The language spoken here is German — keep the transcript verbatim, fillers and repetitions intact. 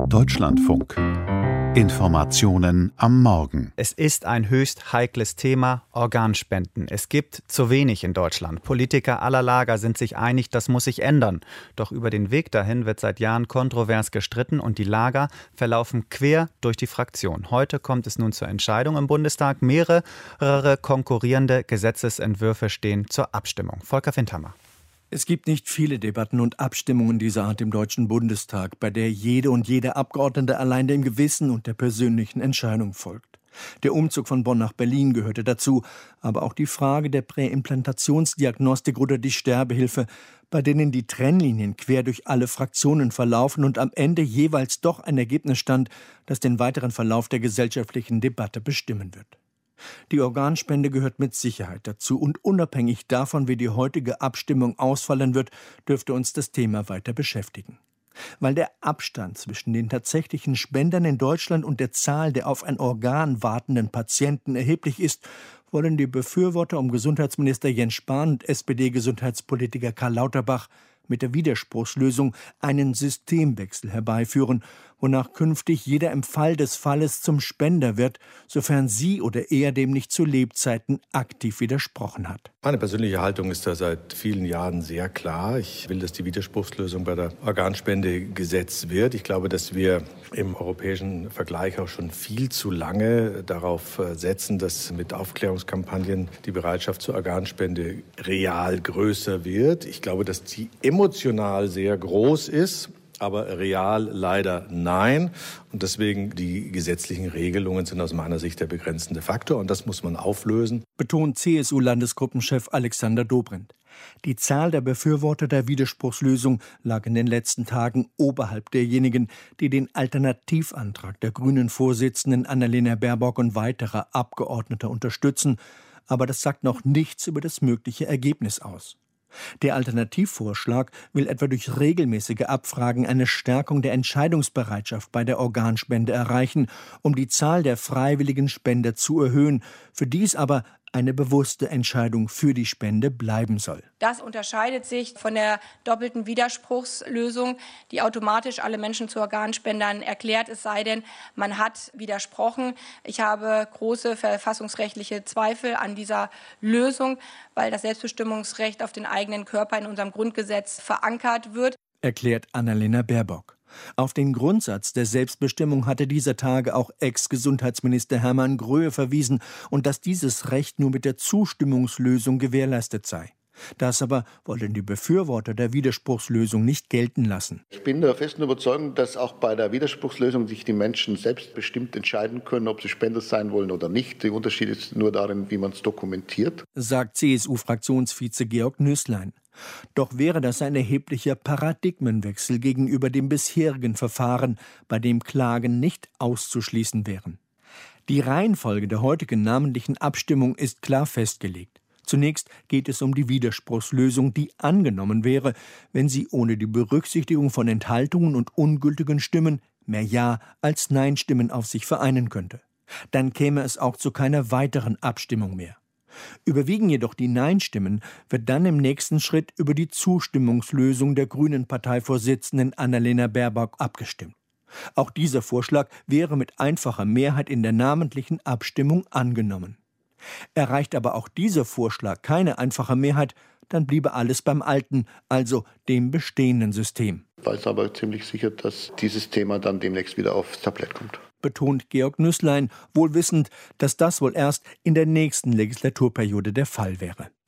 Deutschlandfunk. Informationen am Morgen. Es ist ein höchst heikles Thema, Organspenden. Es gibt zu wenig in Deutschland. Politiker aller Lager sind sich einig, das muss sich ändern. Doch über den Weg dahin wird seit Jahren kontrovers gestritten und die Lager verlaufen quer durch die Fraktion. Heute kommt es nun zur Entscheidung im Bundestag. Mehrere konkurrierende Gesetzesentwürfe stehen zur Abstimmung. Volker Windhammer. Es gibt nicht viele Debatten und Abstimmungen dieser Art im Deutschen Bundestag, bei der jede und jeder Abgeordnete allein dem Gewissen und der persönlichen Entscheidung folgt. Der Umzug von Bonn nach Berlin gehörte dazu, aber auch die Frage der Präimplantationsdiagnostik oder die Sterbehilfe, bei denen die Trennlinien quer durch alle Fraktionen verlaufen und am Ende jeweils doch ein Ergebnis stand, das den weiteren Verlauf der gesellschaftlichen Debatte bestimmen wird. Die Organspende gehört mit Sicherheit dazu und unabhängig davon, wie die heutige Abstimmung ausfallen wird, dürfte uns das Thema weiter beschäftigen. Weil der Abstand zwischen den tatsächlichen Spendern in Deutschland und der Zahl der auf ein Organ wartenden Patienten erheblich ist, wollen die Befürworter um Gesundheitsminister Jens Spahn und S P D-Gesundheitspolitiker Karl Lauterbach mit der Widerspruchslösung einen Systemwechsel herbeiführen, wonach künftig jeder im Fall des Falles zum Spender wird, sofern sie oder er dem nicht zu Lebzeiten aktiv widersprochen hat. Meine persönliche Haltung ist da seit vielen Jahren sehr klar. Ich will, dass die Widerspruchslösung bei der Organspende gesetzt wird. Ich glaube, dass wir im europäischen Vergleich auch schon viel zu lange darauf setzen, dass mit Aufklärungskampagnen die Bereitschaft zur Organspende real größer wird. Ich glaube, dass die emotional sehr groß ist, aber real leider nein. Und deswegen die gesetzlichen Regelungen sind aus meiner Sicht der begrenzende Faktor. Und das muss man auflösen. Betont C S U-Landesgruppenchef Alexander Dobrindt. Die Zahl der Befürworter der Widerspruchslösung lag in den letzten Tagen oberhalb derjenigen, die den Alternativantrag der Grünen-Vorsitzenden Annalena Baerbock und weiterer Abgeordneter unterstützen. Aber das sagt noch nichts über das mögliche Ergebnis aus. Der Alternativvorschlag will etwa durch regelmäßige Abfragen eine Stärkung der Entscheidungsbereitschaft bei der Organspende erreichen, um die Zahl der freiwilligen Spender zu erhöhen, für die es aber eine bewusste Entscheidung für die Spende bleiben soll. Das unterscheidet sich von der doppelten Widerspruchslösung, die automatisch alle Menschen zu Organspendern erklärt, es sei denn, man hat widersprochen. Ich habe große verfassungsrechtliche Zweifel an dieser Lösung, weil das Selbstbestimmungsrecht auf den eigenen Körper in unserem Grundgesetz verankert wird, erklärt Annalena Baerbock. Auf den Grundsatz der Selbstbestimmung hatte dieser Tage auch Ex-Gesundheitsminister Hermann Gröhe verwiesen und dass dieses Recht nur mit der Zustimmungslösung gewährleistet sei. Das aber wollen die Befürworter der Widerspruchslösung nicht gelten lassen. Ich bin der festen Überzeugung, dass auch bei der Widerspruchslösung sich die Menschen selbstbestimmt entscheiden können, ob sie Spender sein wollen oder nicht. Der Unterschied ist nur darin, wie man es dokumentiert, sagt C S U-Fraktionsvize Georg Nüßlein. Doch wäre das ein erheblicher Paradigmenwechsel gegenüber dem bisherigen Verfahren, bei dem Klagen nicht auszuschließen wären. Die Reihenfolge der heutigen namentlichen Abstimmung ist klar festgelegt. Zunächst geht es um die Widerspruchslösung, die angenommen wäre, wenn sie ohne die Berücksichtigung von Enthaltungen und ungültigen Stimmen mehr Ja als Nein-Stimmen auf sich vereinen könnte. Dann käme es auch zu keiner weiteren Abstimmung mehr. Überwiegen jedoch die Nein-Stimmen, wird dann im nächsten Schritt über die Zustimmungslösung der Grünen-Parteivorsitzenden Annalena Baerbock abgestimmt. Auch dieser Vorschlag wäre mit einfacher Mehrheit in der namentlichen Abstimmung angenommen. Erreicht aber auch dieser Vorschlag keine einfache Mehrheit, dann bliebe alles beim Alten, also dem bestehenden System. Ich weiß aber ziemlich sicher, dass dieses Thema dann demnächst wieder aufs Tablett kommt, betont Georg Nüßlein, wohl wissend, dass das wohl erst in der nächsten Legislaturperiode der Fall wäre.